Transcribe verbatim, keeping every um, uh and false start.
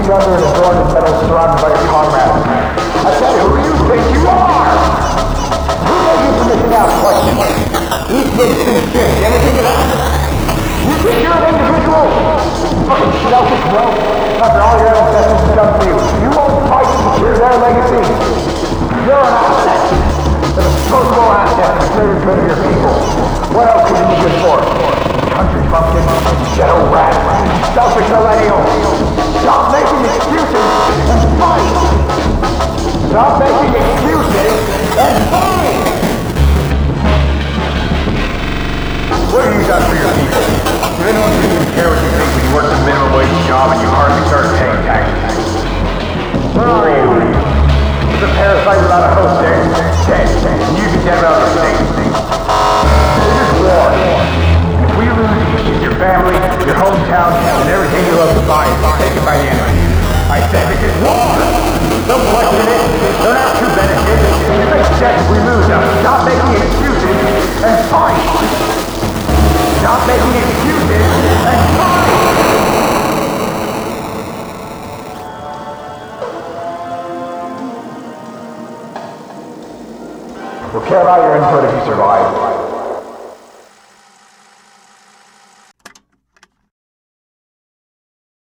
under an adorned metal surrounded by your comrades. I said, who do you think you are? Who gave you permission to ask questions? Each makes two shit. Anything to that? You think you're an individual? Fucking selfish, bro. After all your ancestors have done for you, you won't fight to secure their legacy. You're an asset. An disposable asset for the greater good of your people. What else could you be good for? Country bumpkin, ghetto rat, selfish millennial. Stop making excuses and fight! Stop making excuses and fight! What have you done for your people? Do anyone even care what you think when you work a minimum wage job and you hardly start paying taxes? Where are you? The parasite without a host, dead. Dead. And you can dead without a state. This is war. If we lose your family, your hometown, and everything you love to buy is taken by the enemy. I said this is war. Don't question it. Don't ask who benefits. It makes sense if we lose. Now stop making excuses and fight. Stop making excuses and fight. We'll care about your input if you survive.